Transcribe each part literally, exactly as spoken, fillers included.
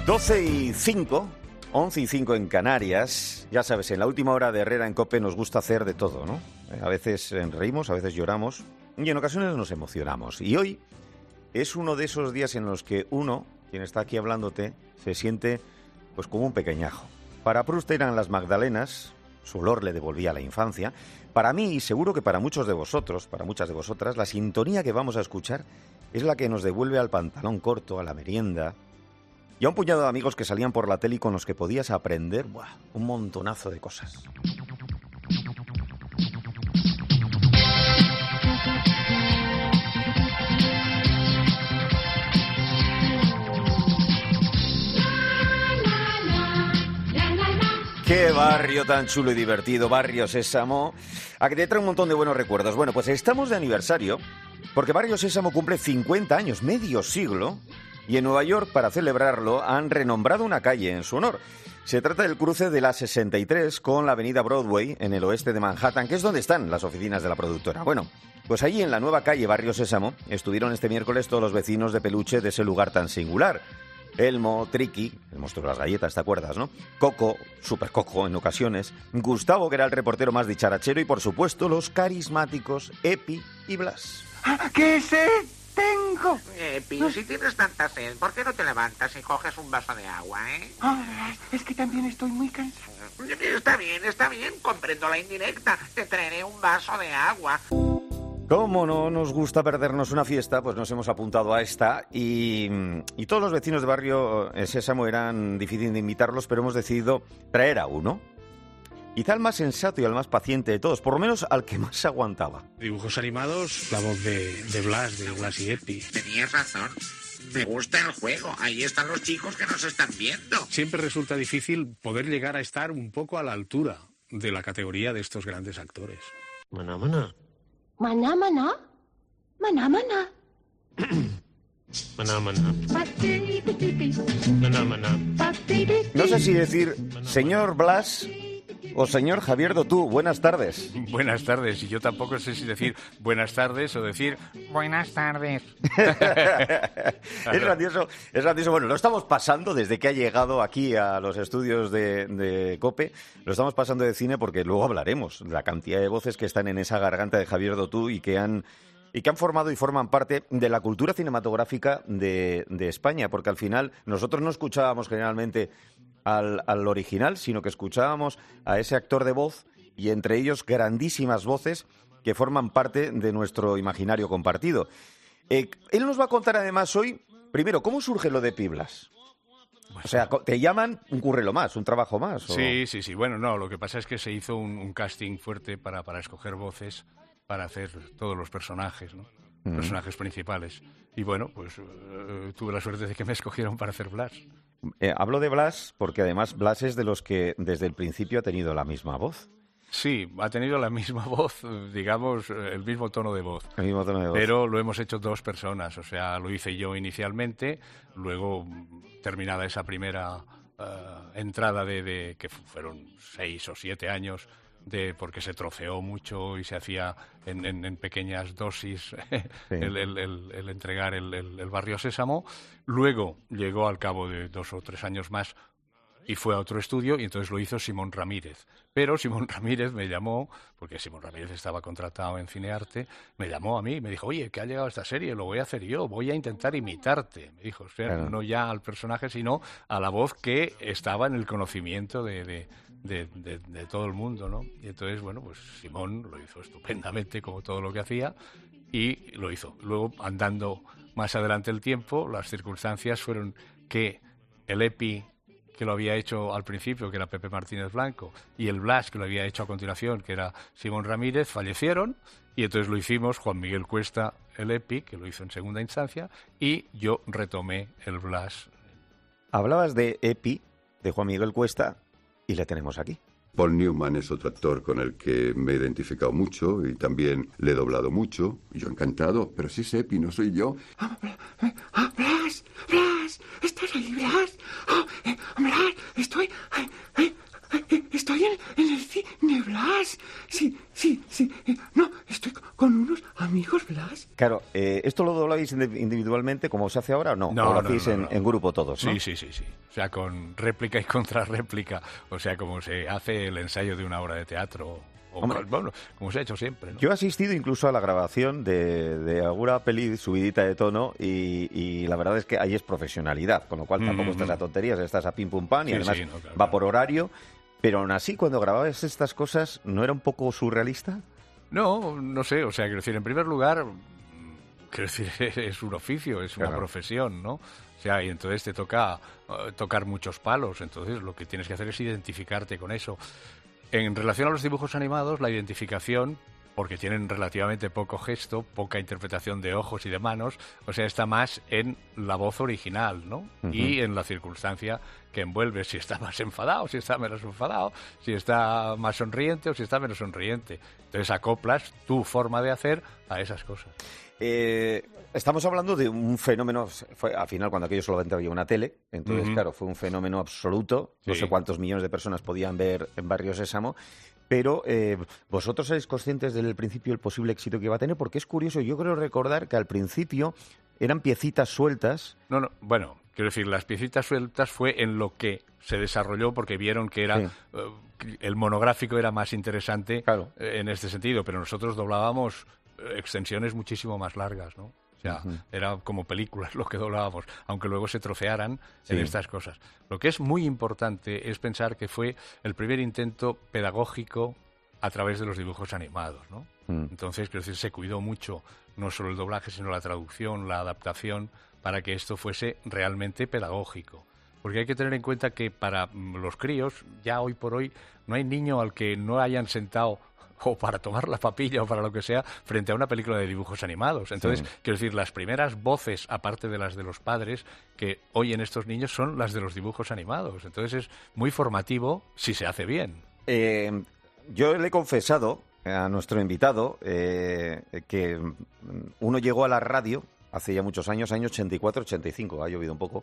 doce y cinco, once y cinco en Canarias. Ya sabes, en la última hora de Herrera en COPE nos gusta hacer de todo, ¿no? A veces reímos, a veces lloramos y en ocasiones nos emocionamos. Y hoy es uno de esos días en los que uno, quien está aquí hablándote, se siente pues como un pequeñajo. Para Proust eran las magdalenas, su olor le devolvía a la infancia. Para mí, y seguro que para muchos de vosotros, para muchas de vosotras, la sintonía que vamos a escuchar es la que nos devuelve al pantalón corto, a la merienda y a un puñado de amigos que salían por la tele y con los que podías aprender ¡buah!, un montonazo de cosas. ¡Qué barrio tan chulo y divertido! Barrio Sésamo, a que te trae un montón de buenos recuerdos. Bueno, pues estamos de aniversario, porque Barrio Sésamo cumple cincuenta años, medio siglo, y en Nueva York, para celebrarlo, han renombrado una calle en su honor. Se trata del cruce de la sesenta y tres con la avenida Broadway, en el oeste de Manhattan, que es donde están las oficinas de la productora. Bueno, pues allí en la nueva calle Barrio Sésamo estuvieron este miércoles todos los vecinos de peluche de ese lugar tan singular. Elmo, Triqui, el monstruo de las galletas, ¿te acuerdas, no? Coco, Super Coco en ocasiones, Gustavo, que era el reportero más dicharachero, y por supuesto los carismáticos Epi y Blas. ¿Qué sed tengo? Epi, si tienes tanta sed, ¿por qué no te levantas y coges un vaso de agua, eh? Oh, es que también estoy muy cansado. Está bien, está bien, comprendo la indirecta. Te traeré un vaso de agua. Como no nos gusta perdernos una fiesta, pues nos hemos apuntado a esta y, y todos los vecinos de Barrio Sésamo eran difíciles de invitarlos, pero hemos decidido traer a uno. Quizá al más sensato y al más paciente de todos, por lo menos al que más aguantaba. Dibujos animados, la voz de, de Blas, de Blas y Epi. Tenías razón. Me gusta el juego. Ahí están los chicos que nos están viendo. Siempre resulta difícil poder llegar a estar un poco a la altura de la categoría de estos grandes actores. Maná, maná. Maná, maná. Maná, maná. Maná, maná. Maná, maná. No sé si decir señor Blas o señor Javier Dotú. Buenas tardes. Buenas tardes. Y yo tampoco sé si decir buenas tardes o decir buenas tardes. Es grandioso, es grandioso. Bueno, lo estamos pasando desde que ha llegado aquí a los estudios de, de COPE. Lo estamos pasando de cine porque luego hablaremos de la cantidad de voces que están en esa garganta de Javier Dotú y que han... y que han formado y forman parte de la cultura cinematográfica de, de España, porque al final nosotros no escuchábamos generalmente al, al original, sino que escuchábamos a ese actor de voz y entre ellos grandísimas voces que forman parte de nuestro imaginario compartido. Eh, él nos va a contar además hoy, primero, ¿cómo surge lo de Epi y Blas? O sea, ¿te llaman un currelo más, un trabajo más? ¿o? Sí, sí, sí. Bueno, no, lo que pasa es que se hizo un, un casting fuerte para, para escoger voces para hacer todos los personajes, ¿no? Mm. Personajes principales. Y bueno, pues uh, tuve la suerte de que me escogieron para hacer Blas. Eh, hablo de Blas porque además Blas es de los que desde el principio ha tenido la misma voz. Sí, ha tenido la misma voz, digamos, el mismo tono de voz. El mismo tono de voz. Pero lo hemos hecho dos personas, o sea, lo hice yo inicialmente, luego terminada esa primera uh, entrada de, de que fueron seis o siete años, de porque se troceó mucho y se hacía en, en, en pequeñas dosis sí. el, el, el, el entregar el, el, el Barrio Sésamo. Luego llegó al cabo de dos o tres años más y fue a otro estudio y entonces lo hizo Simón Ramírez. Pero Simón Ramírez me llamó, porque Simón Ramírez estaba contratado en Cinearte, me llamó a mí y me dijo, oye, que ha llegado esta serie, lo voy a hacer yo, voy a intentar imitarte. Me dijo, o sea, claro. No ya al personaje, sino a la voz que estaba en el conocimiento de... de De, de, de todo el mundo, ¿no? Y entonces, bueno, pues Simón lo hizo estupendamente, como todo lo que hacía, y lo hizo. Luego, andando más adelante el tiempo, las circunstancias fueron que el Epi, que lo había hecho al principio, que era Pepe Martínez Blanco, y el Blas, que lo había hecho a continuación, que era Simón Ramírez, fallecieron, y entonces lo hicimos Juan Miguel Cuesta, el Epi, que lo hizo en segunda instancia, y yo retomé el Blas. Hablabas de Epi, de Juan Miguel Cuesta, y le tenemos aquí. Paul Newman es otro actor con el que me he identificado mucho y también le he doblado mucho. Y yo encantado, pero si es Epi, no soy yo. ¡Ah, oh, Blas! ¡Blas! ¿Estás ahí, Blas? ¡Oh, eh, Blas! Estoy... Eh, eh, eh, estoy en, en el cine, Blas. Sí, sí, sí. Eh, no, estoy con unos amigos, Blas. Claro, eh, ¿esto lo dobláis individualmente como se hace ahora o no? No, ¿O lo no, hacéis no, en, no. en grupo todos, no? Sí, sí, sí, sí. O sea, con réplica y contrarréplica. O sea, como se hace el ensayo de una obra de teatro. O Hombre, con- bueno, como se ha hecho siempre, ¿no? Yo he asistido incluso a la grabación de, de alguna peli subidita de tono y, y la verdad es que ahí es profesionalidad, con lo cual tampoco Mm, estás mm. a tonterías, estás a pim pum pam y Sí, además sí, no, claro, va claro. por horario, pero aún así cuando grababas estas cosas, ¿no era un poco surrealista? No, no sé, o sea, quiero decir, en primer lugar, mm, quiero decir, es un oficio, es una Claro. profesión, ¿no? O sea, y entonces te toca eh, tocar muchos palos, entonces lo que tienes que hacer es identificarte con eso. En relación a los dibujos animados, la identificación, porque tienen relativamente poco gesto, poca interpretación de ojos y de manos, o sea, está más en la voz original, ¿no? Ujú. Y en la circunstancia que envuelve, si está más enfadado, si está menos enfadado, si está más sonriente o si está menos sonriente. Entonces acoplas tu forma de hacer a esas cosas. Eh, estamos hablando de un fenómeno, fue al final cuando aquello solamente había una tele, entonces Ujú. claro, fue un fenómeno absoluto, no Sí. sé cuántos millones de personas podían ver en Barrio Sésamo, pero eh, vosotros sois conscientes del principio el posible éxito que iba a tener, porque es curioso, yo creo recordar que al principio eran piecitas sueltas. No, no, bueno, quiero decir, las piecitas sueltas fue en lo que se desarrolló porque vieron que era Sí. eh, que el monográfico era más interesante Claro. eh, en este sentido, pero nosotros doblábamos eh, extensiones muchísimo más largas, ¿no? O sea, Ujú. era como películas lo que doblábamos, aunque luego se trocearan Sí. en estas cosas. Lo que es muy importante es pensar que fue el primer intento pedagógico a través de los dibujos animados, ¿no? Mm. Entonces, quiero decir, se cuidó mucho no solo el doblaje, sino la traducción, la adaptación, para que esto fuese realmente pedagógico. Porque hay que tener en cuenta que para mm, los críos, ya hoy por hoy, no hay niño al que no hayan sentado o para tomar la papilla o para lo que sea, frente a una película de dibujos animados. Entonces, Sí. quiero decir, las primeras voces, aparte de las de los padres, que oyen estos niños son las de los dibujos animados. Entonces es muy formativo si se hace bien. Eh, yo le he confesado a nuestro invitado eh, que mm, uno llegó a la radio hace ya muchos años, años ochenta y cuatro, ochenta y cinco, ha llovido un poco,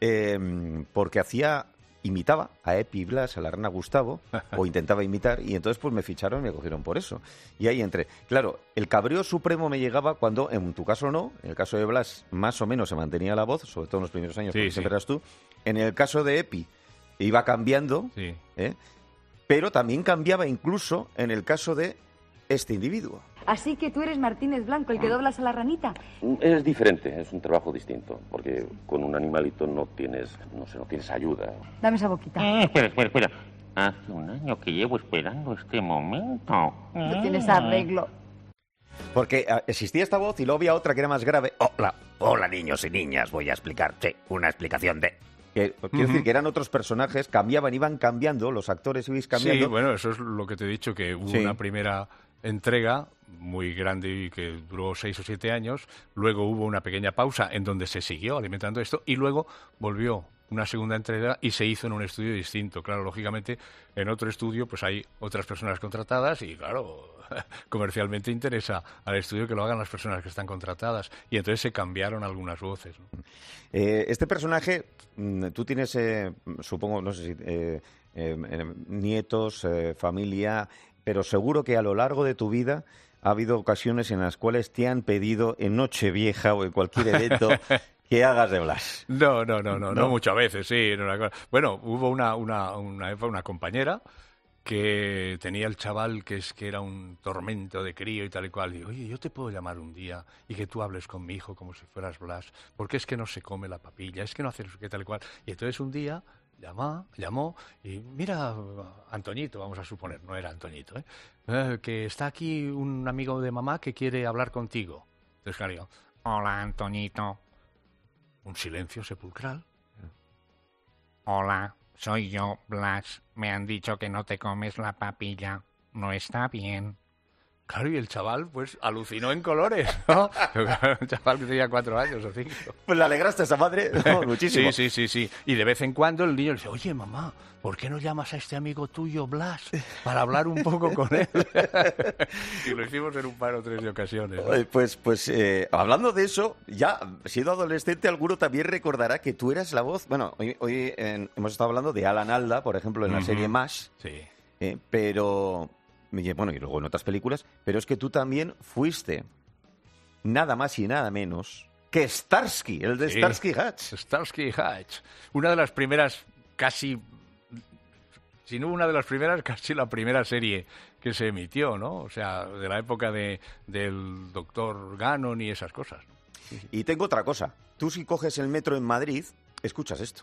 eh, porque hacía, imitaba a Epi Blas, a la rana Gustavo, o intentaba imitar, y entonces pues me ficharon y me cogieron por eso. Y ahí entré. Claro, el cabreo supremo me llegaba cuando, en tu caso no, en el caso de Blas más o menos se mantenía la voz, sobre todo en los primeros años, Sí, porque sí. siempre eras tú. En el caso de Epi iba cambiando, Sí. ¿eh? Pero también cambiaba incluso en el caso de este individuo. Así que tú eres Martínez Blanco, el que doblas a la ranita. Es diferente, es un trabajo distinto, porque con un animalito no tienes, no sé, no tienes ayuda. Dame esa boquita. Eh, espera, espera, espera. Hace un año que llevo esperando este momento. No tienes arreglo. Porque ah, existía esta voz y luego había otra que era más grave. Hola, hola niños y niñas, voy a explicarte una explicación de... Que, quiero Ujú. decir que eran otros personajes, cambiaban, iban cambiando, los actores ibais cambiando. Sí, bueno, eso es lo que te he dicho, que hubo Sí. una primera entrega muy grande y que duró seis o siete años, luego hubo una pequeña pausa en donde se siguió alimentando esto y luego volvió una segunda entrega y se hizo en un estudio distinto. Claro, lógicamente, en otro estudio pues hay otras personas contratadas y claro, comercialmente interesa al estudio que lo hagan las personas que están contratadas y entonces se cambiaron algunas voces, ¿no? Eh, este personaje, mm, tú tienes, eh, supongo, no sé si, eh, eh, eh, nietos, eh, familia, pero seguro que a lo largo de tu vida ha habido ocasiones en las cuales te han pedido en Nochevieja o en cualquier evento que hagas de Blas. No, no, no, no, no, ¿No? muchas veces, sí. no, una cosa- Bueno, hubo una, una, una, una compañera que tenía el chaval que es que era un tormento de crío y tal y cual. Y oye, yo te puedo llamar un día y que tú hables con mi hijo como si fueras Blas, porque es que no se come la papilla, es que no hace no sé qué tal y cual. Y entonces un día llamó, llamó y mira, Antoñito, vamos a suponer, no era Antoñito, ¿eh? Eh, que está aquí un amigo de mamá que quiere hablar contigo. Entonces, claro, yo, hola, Antoñito. Un silencio sepulcral. Hola, soy yo, Blas. Me han dicho que no te comes la papilla. No está bien. Claro, y el chaval, pues, alucinó en colores, ¿no? Un chaval que tenía cuatro años o cinco. Pues le alegraste a esa madre no, muchísimo. Sí, sí, sí, sí. Y de vez en cuando el niño le dice, oye, mamá, ¿por qué no llamas a este amigo tuyo, Blas, para hablar un poco con él? Y lo hicimos en un par o tres de ocasiones, ¿no? Eh, Pues, pues eh, hablando de eso, ya siendo adolescente, alguno también recordará que tú eras la voz. Bueno, hoy, hoy en- hemos estado hablando de Alan Alda, por ejemplo, en la Ujú. serie MASH, Sí. eh, pero bueno, y luego en otras películas, pero es que tú también fuiste nada más y nada menos que Starsky, el de Sí, Starsky y Hutch. Starsky y Hutch. Una de las primeras, casi, si no una de las primeras, casi la primera serie que se emitió, ¿no? O sea, de la época de, del doctor Gannon y esas cosas. Y tengo otra cosa. Tú si coges el metro en Madrid, escuchas esto.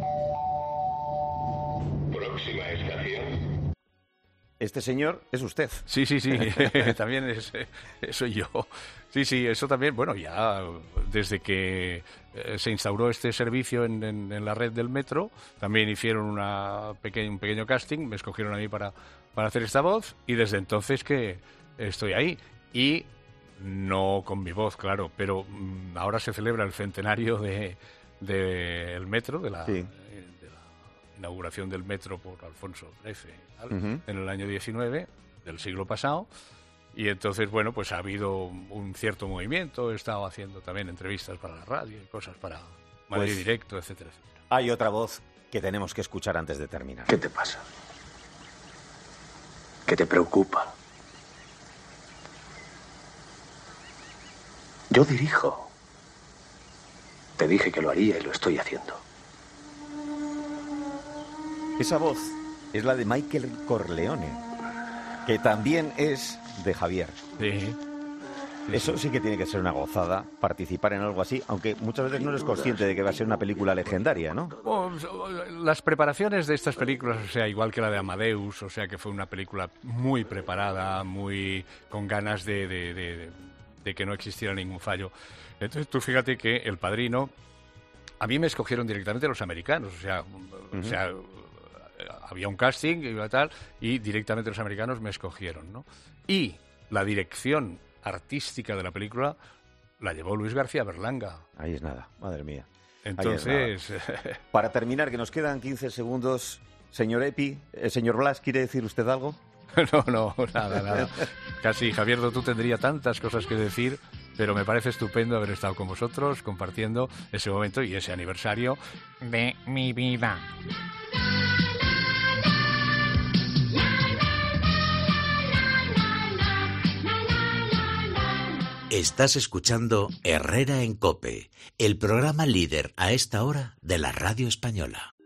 Próxima estación. Este señor es usted. Sí, sí, sí, también es, soy yo. Sí, sí, eso también, bueno, ya desde que eh, se instauró este servicio en, en, en la red del metro, también hicieron una peque- un pequeño casting, me escogieron a mí para, para hacer esta voz y desde entonces que estoy ahí. Y no con mi voz, claro, pero mm, ahora se celebra el centenario de, de el metro, de la... Sí. inauguración del metro por Alfonso trece, ¿vale? Uh-huh. En el año diecinueve del siglo pasado, y entonces, bueno, pues ha habido un cierto movimiento, he estado haciendo también entrevistas para la radio y cosas para Madrid Pues, Directo, etcétera, etcétera. Hay otra voz que tenemos que escuchar antes de terminar. ¿Qué te pasa? ¿Qué te preocupa? Yo dirijo. Te dije que lo haría y lo estoy haciendo. Esa voz es la de Michael Corleone, que también es de Javier. Sí. Eso sí que tiene que ser una gozada, participar en algo así, aunque muchas veces no eres consciente de que va a ser una película legendaria, ¿no? Bueno, las preparaciones de estas películas, o sea, igual que la de Amadeus, o sea, que fue una película muy preparada, muy con ganas de, de, de, de que no existiera ningún fallo. Entonces, tú fíjate que El Padrino, a mí me escogieron directamente los americanos, o sea, uh-huh. o sea había un casting y tal, y directamente los americanos me escogieron, ¿no? Y la dirección artística de la película la llevó Luis García Berlanga. Ahí es nada, madre mía. Entonces... Nada. Para terminar, que nos quedan quince segundos, señor Epi, eh, señor Blas, ¿quiere decir usted algo? No, no, nada, nada. Casi, Javier, tú tendría tantas cosas que decir, pero me parece estupendo haber estado con vosotros compartiendo ese momento y ese aniversario de mi vida. Estás escuchando Herrera en COPE, el programa líder a esta hora de la radio española.